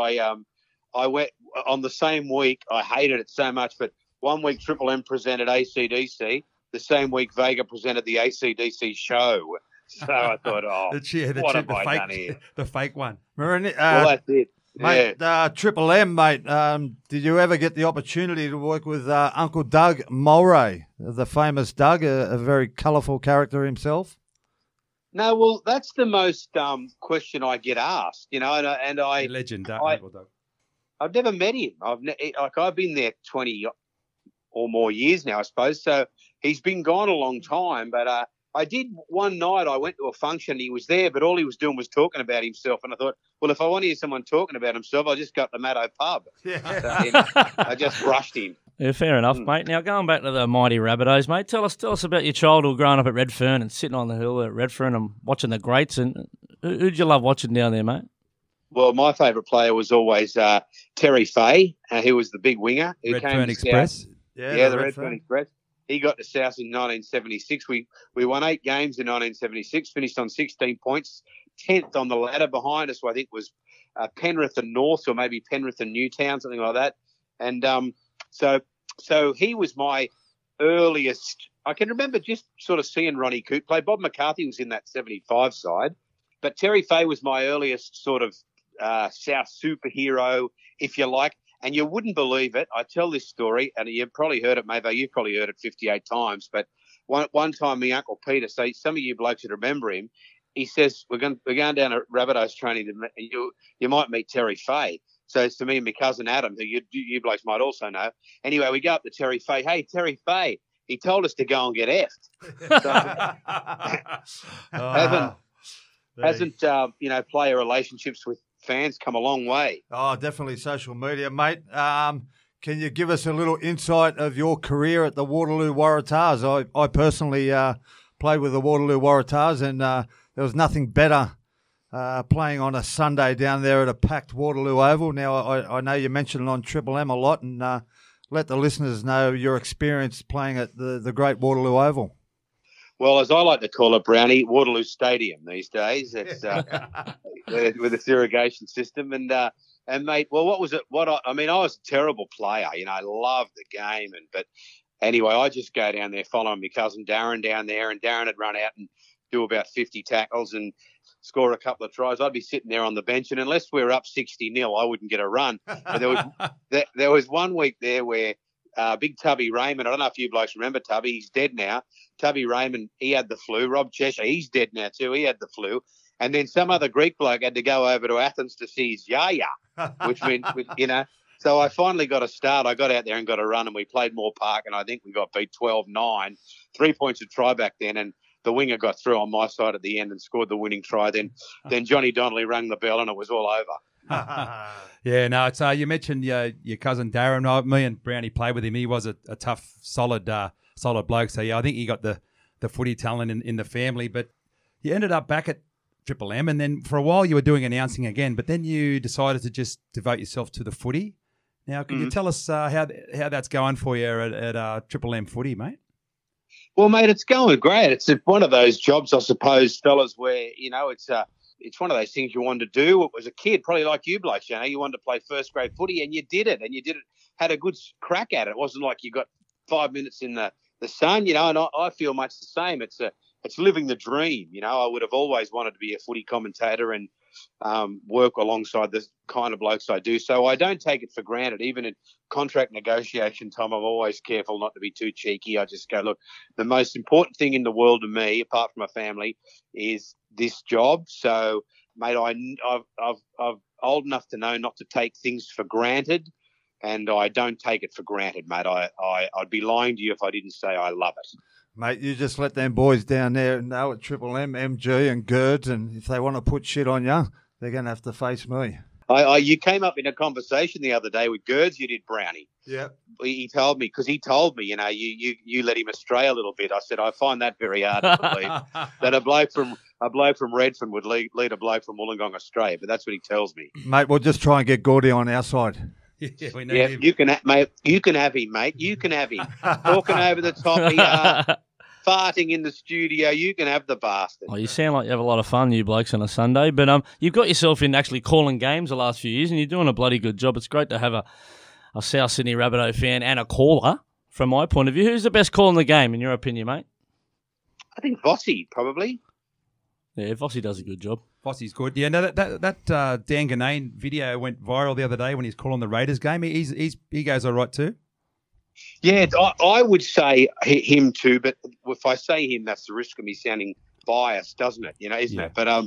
I went on the same week. I hated it so much, but one week Triple M presented AC/DC. The same week Vega presented the AC/DC show. So I thought, what have I done here? The fake one. Well, that's it. Mate, Triple M, mate, did you ever get the opportunity to work with Uncle Doug Mulray, the famous Doug, a very colourful character himself? No, well, that's the most question I get asked, and I... Legend, Uncle Doug. I've never met him. I've been there 20 or more years now, I suppose, so he's been gone a long time, but... I did one night, I went to a function, he was there, but all he was doing was talking about himself. And I thought, well, if I want to hear someone talking about himself, I'll just go to the Maddo pub. Yeah. So, I just brushed him. Yeah, fair enough, mate. Now, going back to the mighty Rabbitohs, mate, tell us about your childhood growing up at Redfern and sitting on the hill at Redfern and watching the greats. And who'd you love watching down there, mate? Well, my favourite player was always Terry Fay. He was the big winger. Redfern Express. Yeah, the Redfern Express. He got to South in 1976. We won 8 games in 1976, finished on 16 points, 10th on the ladder. Behind us, I think, was Penrith and North, or maybe Penrith and Newtown, something like that. And so he was my earliest. I can remember just sort of seeing Ronnie Coote play. Bob McCarthy was in that 75 side, but Terry Fay was my earliest sort of South superhero, if you like. And you wouldn't believe it. I tell this story, and you've probably heard it, maybe you've probably heard it 58 times. But one time, my Uncle Peter, so some of you blokes would remember him. He says, "We're going down to Rabbitohs training. You might meet Terry Fay." So it's to me and my cousin Adam, who you blokes might also know. Anyway, we go up to Terry Fay. Hey, Terry Fay. He told us to go and get effed. So, hasn't player relationships with fans come a long way. Oh, definitely social media, mate. Can you give us a little insight of your career at the Waterloo Waratahs? I personally played with the Waterloo Waratahs, and there was nothing better playing on a Sunday down there at a packed Waterloo Oval. Now, I know you mentioned it on Triple M a lot, and let the listeners know your experience playing at the great Waterloo Oval. Well, as I like to call it, Brownie, Waterloo Stadium these days. It's with its irrigation system. And mate, well, what was it? I was a terrible player. I loved the game. But anyway, I just go down there following my cousin Darren down there, and Darren had run out and do about 50 tackles and score a couple of tries, I'd be sitting there on the bench, and unless we were up 60-0, I wouldn't get a run. But there was 1 week there where big Tubby Raymond, I don't know if you blokes remember Tubby, he's dead now. Tubby Raymond, he had the flu. Rob Cheshire, he's dead now too, he had the flu. And then some other Greek bloke had to go over to Athens to see his yaya, which meant, So I finally got a start. I got out there and got a run, and we played Moore Park, and I think we got beat 12-9. 3 points of try back then, and the winger got through on my side at the end and scored the winning try. Then Johnny Donnelly rang the bell, and it was all over. Yeah, no, it's you mentioned your cousin Darren. Me and Brownie played with him. He was a tough, solid bloke. So, yeah, I think he got the footy talent in the family. But you ended up back at Triple M, and then for a while you were doing announcing again, but then you decided to just devote yourself to the footy. Now, can you tell us how that's going for you at Triple M footy, mate? Well, mate, it's going great. It's one of those jobs, I suppose, fellas, where, it's one of those things you wanted to do. It was a kid, probably like you blokes, you wanted to play first grade footy, and you did it, had a good crack at it. It wasn't like you got 5 minutes in the sun, and I feel much the same. It's living the dream. I would have always wanted to be a footy commentator and work alongside the kind of blokes I do. So I don't take it for granted. Even in contract negotiation time, I'm always careful not to be too cheeky. I just go, look, the most important thing in the world to me, apart from my family, is this job. So, mate, I've old enough to know not to take things for granted, and I don't take it for granted, mate. I'd be lying to you if I didn't say I love it. Mate, you just let them boys down there know at Triple M, MG and Girds, and if they want to put shit on you, they're going to have to face me. You came up in a conversation the other day with Girds, you did, Brownie. Yeah. He told me, you let him astray a little bit. I said, I find that very hard to believe that a bloke from Redfern would lead a bloke from Wollongong astray, but that's what he tells me. Mate, we'll just try and get Gordy on our side. Yeah, we need him. You can have him, mate. You can have him. Talking over the top, farting in the studio. You can have the bastard. Oh, you sound like you have a lot of fun, you blokes, on a Sunday. But you've got yourself in actually calling games the last few years, and you're doing a bloody good job. It's great to have a South Sydney Rabbitoh fan and a caller, from my point of view. Who's the best call in the game, in your opinion, mate? I think Vossi, probably. Yeah, Vossi does a good job. Vossi's good. Yeah, no, that Dan Ganane video went viral the other day when he's calling the Raiders game. He goes all right too. Yeah, I would say him too, but if I say him, that's the risk of me sounding biased, doesn't it? Isn't it? But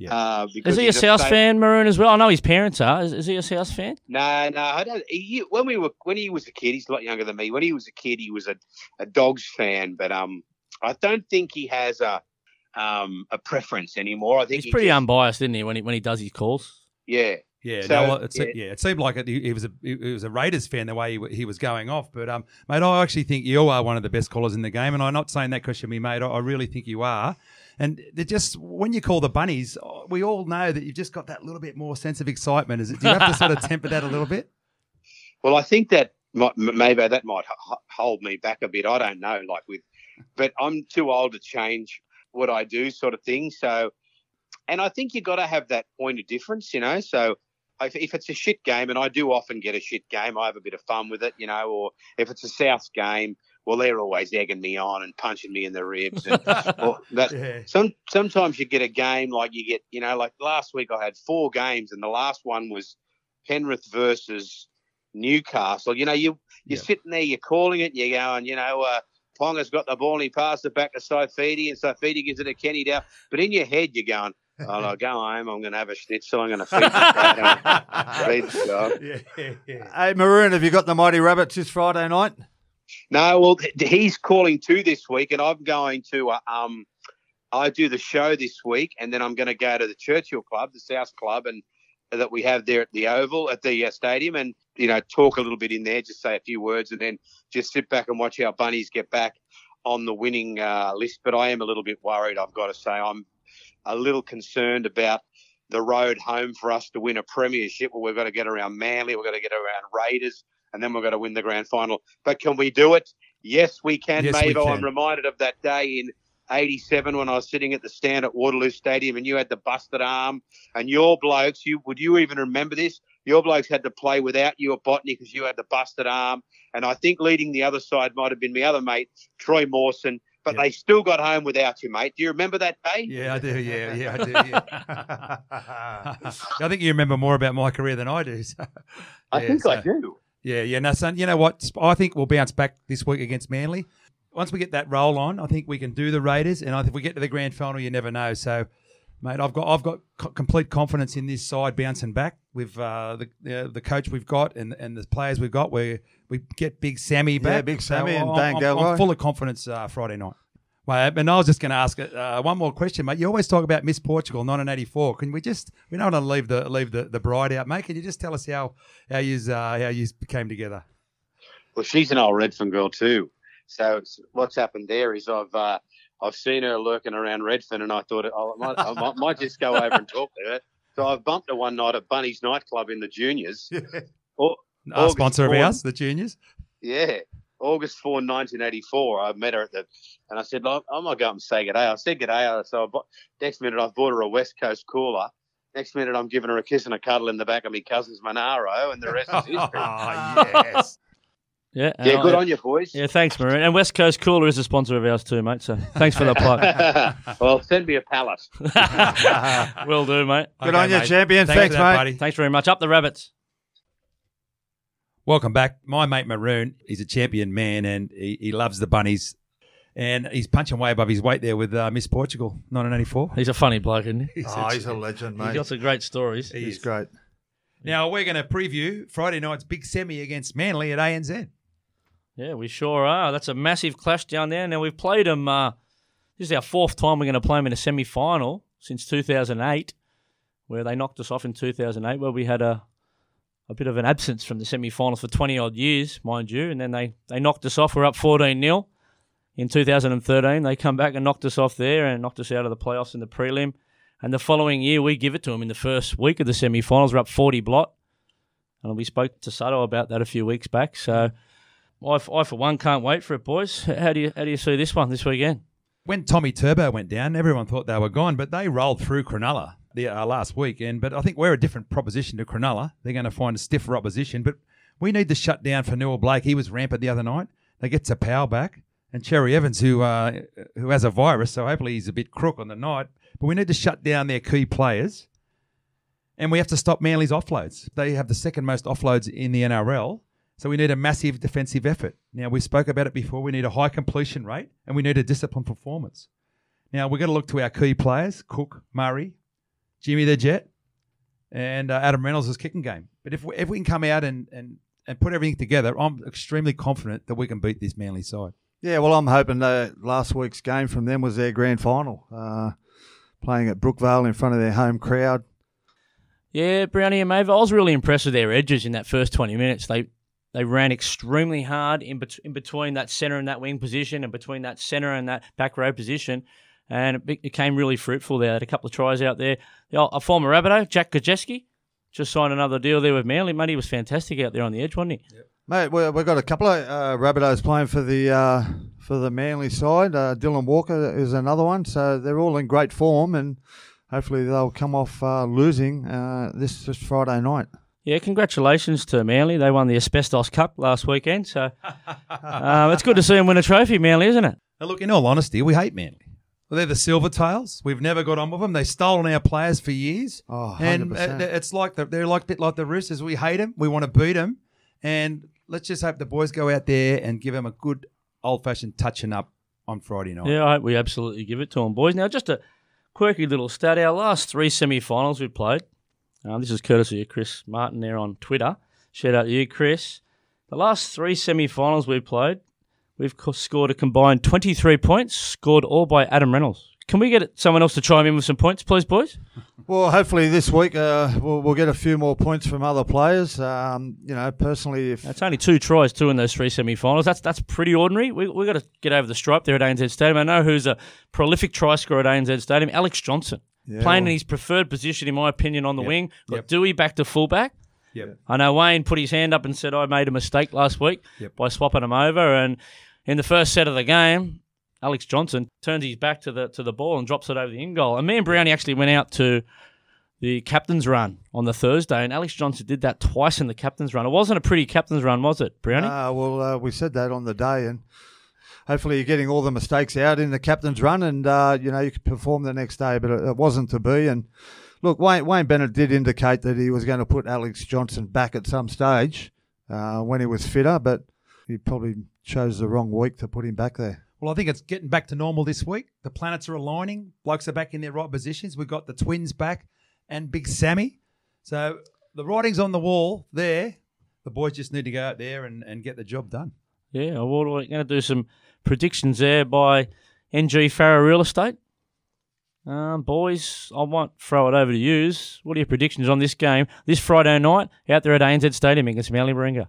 is he a South fan, Maroon, as well? I know his parents are. Is he a South fan? No, I don't. When he was a kid, he's a lot younger than me. When he was a kid, he was a Dogs fan, but I don't think he has a preference anymore. I think he's pretty unbiased, isn't he? When he does his calls. Yeah. Yeah, so, it seemed like he was a Raiders fan the way he was going off. But mate, I actually think you are one of the best callers in the game, and I'm not saying that because you're me, mate. I really think you are. And when you call the Bunnies, we all know that you've just got that little bit more sense of excitement. Do you have to sort of temper that a little bit? Well, I think that maybe that might hold me back a bit. I don't know, but I'm too old to change what I do, sort of thing. So, and I think you got to have that point of difference, So, if it's a shit game, and I do often get a shit game, I have a bit of fun with it, or if it's a South game, well, they're always egging me on and punching me in the ribs. And sometimes you get a game like you get, like last week I had 4 games, and the last one was Penrith versus Newcastle. You're sitting there, you're calling it, you're going, Ponga's got the ball and he passes it back to Saifidi, and Saifidi gives it to Kenny Dow. But in your head, you're going, oh, no, go home. I'm going to have a schnitzel. I'm going to feed the dog. Hey, Maroon, have you got the Mighty Rabbits this Friday night? No, well, he's calling 2 this week, and I'm going to I do the show this week, and then I'm going to go to the Churchill Club, the South Club, and that we have there at the Oval, at the stadium, and, talk a little bit in there, just say a few words, and then just sit back and watch our Bunnies get back on the winning list. But I am a little bit worried, I've got to say. I'm a little concerned about the road home for us to win a premiership. Well, we've got to get around Manly, we've got to get around Raiders, and then we've got to win the grand final. But can we do it? Yes, we can, yes, Mavo. I'm reminded of that day in 87 when I was sitting at the stand at Waterloo Stadium and you had the busted arm, and your blokes, would you even remember this? Your blokes had to play without you at Botany because you had the busted arm. And I think leading the other side might have been my other mate, Troy Mawson. but they still got home without you, mate. Do you remember that day? Yeah, I do. Yeah, I do. Yeah. I think you remember more about my career than I do. So, I think I do. Yeah. No, son, you know what? I think we'll bounce back this week against Manly. Once we get that roll on, I think we can do the Raiders. And I think if we get to the grand final, you never know. So, mate, I've got complete confidence in this side bouncing back with the coach we've got and the players we've got. We get Big Sammy back. Yeah, Big Sammy and I'm, Dan Galway. I'm full of confidence Friday night. Well, and I was just going to ask one more question, mate. You always talk about Miss Portugal, 1984. Can we don't want to leave the bride out, mate. Can you just tell us how you came together? Well, she's an old Redfern girl too. So what's happened there is I've seen her lurking around Redfern, and I thought I might just go over and talk to her. So I've bumped her one night at Bunny's nightclub in the juniors. Our sponsor of ours, the juniors. Yeah. August 4, 1984, I met her and I said, look, I might go up and say good day. I said good day. So next minute, I've bought her a West Coast cooler. Next minute, I'm giving her a kiss and a cuddle in the back of my cousin's Monaro, and the rest is history. Yes. Yeah, good on you, boys. Yeah, thanks, Maroon. And West Coast Cooler is a sponsor of ours too, mate. So thanks for the plug. Well, send me a pallet. Will do, mate. Good on you, champion. Thanks, mate. Buddy. Thanks very much. Up the Rabbits. Welcome back. My mate Maroon, he's a champion man and he loves the bunnies. And he's punching way above his weight there with Miss Portugal, 1984. He's a funny bloke, isn't he? He's a legend, mate. He's got some great stories. He's great. Now, we're going to preview Friday night's big semi against Manly at ANZ. Yeah, we sure are. That's a massive clash down there. Now, we've played them. This is our fourth time we're going to play them in a semi-final since 2008, where they knocked us off in 2008, where we had a bit of an absence from the semi-finals for 20-odd years, mind you, and then they knocked us off. We're up 14-0 in 2013. They come back and knocked us off there and knocked us out of the playoffs in the prelim. And the following year, we give it to them in the first week of the semi-finals. We're up 40 blot. And we spoke to Sutto about that a few weeks back. So I for one, can't wait for it, boys. How do you see this one this weekend? When Tommy Turbo went down, everyone thought they were gone, but they rolled through Cronulla last week. But I think we're a different proposition to Cronulla. They're going to find a stiffer opposition. But we need to shut down for Newell Blake. He was rampant the other night. They get to power back. And Cherry Evans, who has a virus, so hopefully he's a bit crook on the night. But we need to shut down their key players. And we have to stop Manly's offloads. They have the second most offloads in the NRL. So we need a massive defensive effort. Now, we spoke about it before. We need a high completion rate and we need a disciplined performance. Now, we've got to look to our key players, Cook, Murray, Jimmy the Jet, and Adam Reynolds' kicking game. But if we can come out and put everything together, I'm extremely confident that we can beat this Manly side. Yeah, well, I'm hoping that last week's game from them was their grand final, playing at Brookvale in front of their home crowd. Yeah, Brownie and Maeve, I was really impressed with their edges in that first 20 minutes. They ran extremely hard in between that centre and that wing position and between that centre and that back row position, and it became really fruitful there. They had a couple of tries out there. A former Rabbitoh, Jack Kajeski, just signed another deal there with Manly. Mate, he was fantastic out there on the edge, wasn't he? Yep. Mate, we've got a couple of Rabbitohs playing for the Manly side. Dylan Walker is another one, so they're all in great form, and hopefully they'll come off losing this Friday night. Yeah, congratulations to Manly. They won the Asbestos Cup last weekend, so it's good to see them win a trophy, Manly, isn't it? Now, look, in all honesty, we hate Manly. Well, they're the Silvertails. We've never got on with them. They've stolen our players for years. Oh, 100%. And it's like they're a bit like the Roosters. We hate them. We want to beat them. And let's just hope the boys go out there and give them a good old-fashioned touching up on Friday night. Yeah, I hope we absolutely give it to them, boys. Now, just a quirky little stat. Our last three semi-finals we played, this is courtesy of Chris Martin there on Twitter. Shout out to you, Chris. The last three semi-finals we played, we've scored a combined 23 points, scored all by Adam Reynolds. Can we get someone else to chime in with some points, please, boys? Well, hopefully this week we'll get a few more points from other players. Personally, it's only 2 tries, 2 in those 3 semi-finals. That's pretty ordinary. We've got to get over the stripe there at ANZ Stadium. I know who's a prolific try scorer at ANZ Stadium, Alex Johnson. Yeah, playing in his preferred position, in my opinion, on the wing. Got Dewey back to fullback. Yep. I know Wayne put his hand up and said, I made a mistake last week by swapping him over. And in the first set of the game, Alex Johnson turns his back to the ball and drops it over the in goal. And me and Brownie actually went out to the captain's run on the Thursday, and Alex Johnson did that twice in the captain's run. It wasn't a pretty captain's run, was it, Brownie? We said that on the day, and hopefully you're getting all the mistakes out in the captain's run and, you could perform the next day, but it wasn't to be. And look, Wayne Bennett did indicate that he was going to put Alex Johnson back at some stage when he was fitter, but he probably chose the wrong week to put him back there. Well, I think it's getting back to normal this week. The planets are aligning. Blokes are back in their right positions. We've got the twins back and Big Sammy. So the writing's on the wall there. The boys just need to go out there and get the job done. Yeah, well, we're going to do some predictions there by NG Farah Real Estate. Boys, I won't throw it over to you. What are your predictions on this game this Friday night out there at ANZ Stadium against Manly Warringah?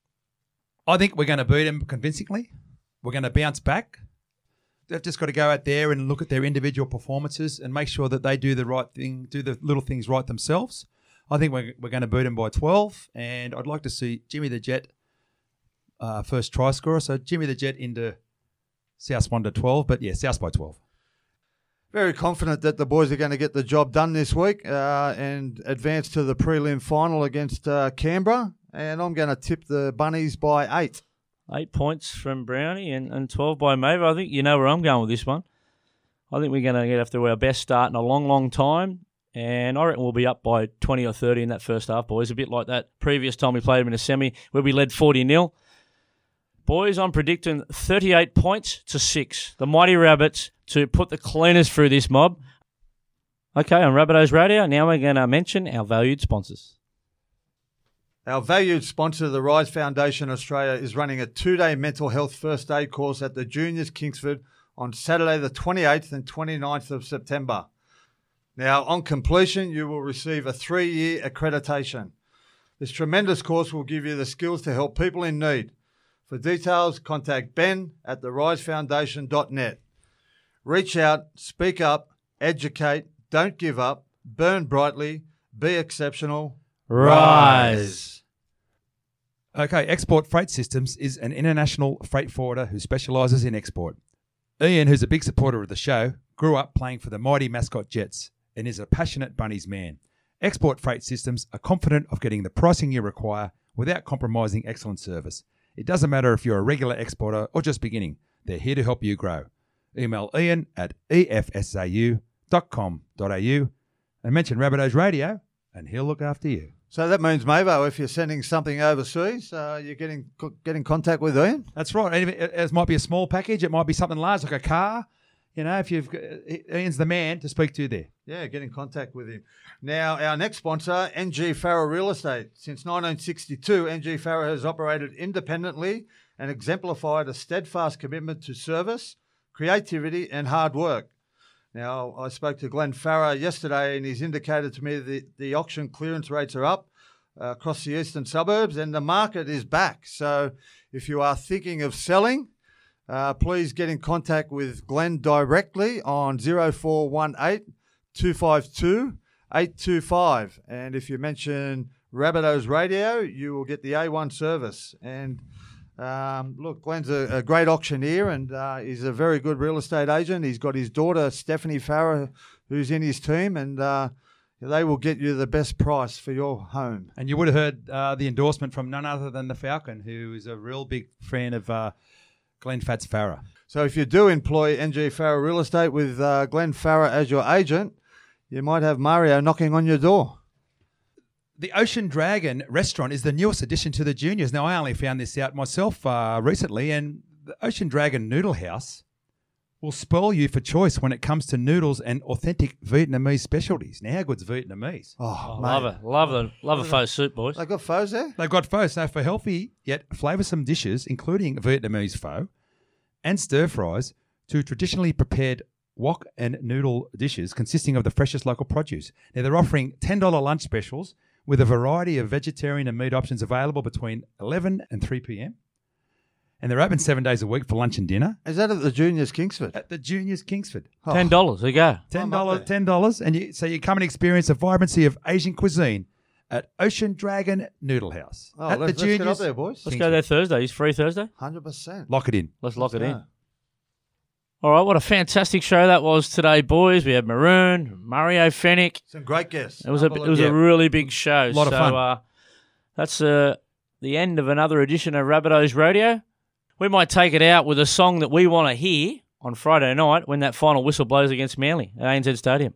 I think we're going to beat them convincingly. We're going to bounce back. They've just got to go out there and look at their individual performances and make sure that they do the right thing, do the little things right themselves. I think we're going to beat them by 12, and I'd like to see Jimmy the Jet first try scorer. So Jimmy the Jet into South under 12, but yeah, South by 12. Very confident that the boys are going to get the job done this week and advance to the prelim final against Canberra. And I'm going to tip the Bunnies by 8. 8 points from Brownie and 12 by Maver. I think you know where I'm going with this one. I think we're going to get after our best start in a long, long time. And I reckon we'll be up by 20 or 30 in that first half, boys. A bit like that previous time we played them in a semi where we led 40-0. Boys, I'm predicting 38 points to 6. The Mighty Rabbits to put the cleaners through this mob. Okay, on Rabbitohs Radio, now we're going to mention our valued sponsors. Our valued sponsor, the Rise Foundation Australia, is running a 2-day mental health first aid course at the Juniors Kingsford on Saturday the 28th and 29th of September. Now, on completion, you will receive a 3-year accreditation. This tremendous course will give you the skills to help people in need. For details, contact Ben at therisefoundation.net. Reach out, speak up, educate, don't give up, burn brightly, be exceptional. Rise. Okay, Export Freight Systems is an international freight forwarder who specialises in export. Ian, who's a big supporter of the show, grew up playing for the mighty Mascot Jets and is a passionate Bunnies man. Export Freight Systems are confident of getting the pricing you require without compromising excellent service. It doesn't matter if you're a regular exporter or just beginning. They're here to help you grow. Email Ian at efsau.com.au and mention Rabbitohs Radio and he'll look after you. So that means, Mavo, if you're sending something overseas, you're getting contact with Ian? That's right. It might be a small package. It might be something large like a car. You know, if Ian's the man to speak to there. Yeah, get in contact with him. Now, our next sponsor, NG Farah Real Estate. Since 1962, NG Farah has operated independently and exemplified a steadfast commitment to service, creativity and hard work. Now, I spoke to Glenn Farah yesterday and he's indicated to me that the auction clearance rates are up across the eastern suburbs and the market is back. So if you are thinking of selling, please get in contact with Glenn directly on 0418 252 825. And if you mention Rabbitohs Radio, you will get the A1 service. And look, Glenn's a great auctioneer and he's a very good real estate agent. He's got his daughter, Stephanie Farah, who's in his team, and they will get you the best price for your home. And you would have heard the endorsement from none other than the Falcon, who is a real big fan of Glenn Fats Farah. So if you do employ NG Farah Real Estate with Glenn Farah as your agent, you might have Mario knocking on your door. The Ocean Dragon restaurant is the newest addition to the Juniors. Now, I only found this out myself recently, and the Ocean Dragon Noodle House will spoil you for choice when it comes to noodles and authentic Vietnamese specialties. Now, how good's Vietnamese? Oh, love it. Love a pho soup, boys. They got pho's there? They've got pho. So for healthy yet flavoursome dishes, including Vietnamese pho and stir fries, to traditionally prepared wok and noodle dishes consisting of the freshest local produce. Now, they're offering $10 lunch specials with a variety of vegetarian and meat options available between 11 and 3 p.m. And they're open 7 days a week for lunch and dinner. Is that at the Juniors Kingsford? At the Juniors Kingsford. $10, there you go. $10. And so you come and experience the vibrancy of Asian cuisine at Ocean Dragon Noodle House. Oh, let's get up there, boys. Let's go there Thursday. Is free Thursday? 100%. Lock it in. Let's lock it in. All right, what a fantastic show that was today, boys. We had Maroon, Mario Fennick. Some great guests. It was a really big show. A lot of fun. That's the end of another edition of Rabbitohs Radio. We might take it out with a song that we want to hear on Friday night when that final whistle blows against Manly at ANZ Stadium.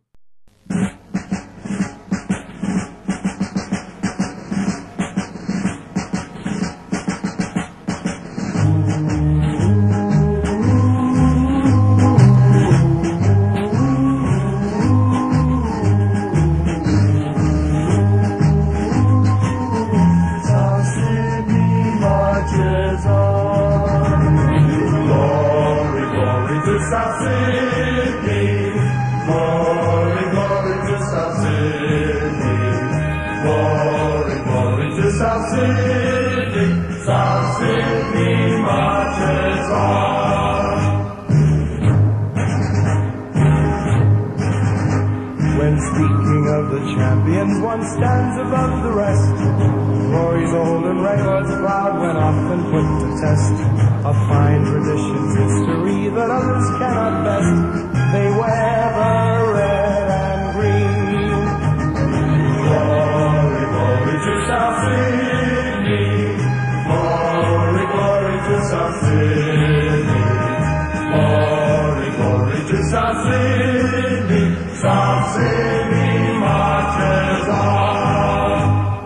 When speaking of the champions, one stands above the rest. Glory's old and records proud when often put to test. A fine tradition's history that others cannot best. They wear the red and green. Glory, glory to South Sydney. Glory, glory to South Sydney. Glory, glory to South Sydney. South Sydney marches on.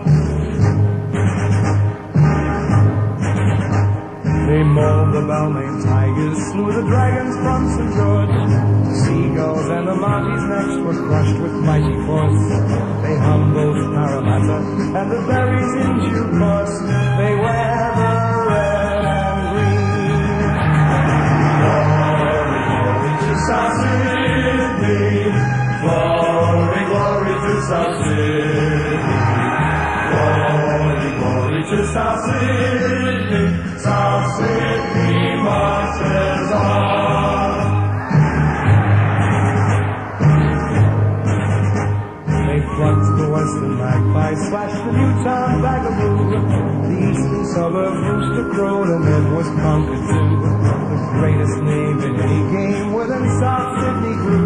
They mauled the Balmain Tigers, slew the Dragons from St. George. The Seagulls and the Monties next were crushed with mighty force. They humbled Parramatta and the Berries in due course. They wear the red and green. Glory, glory to South Sydney. Glory, glory to South Sydney. Glory, glory to South Sydney. South Sydney marches on. They plucked the Western Magpie, slashed the Newtown Vagaboo. The eastern suburbs Rooster crowed and then was conquered too. The greatest name in any game within South Sydney grew.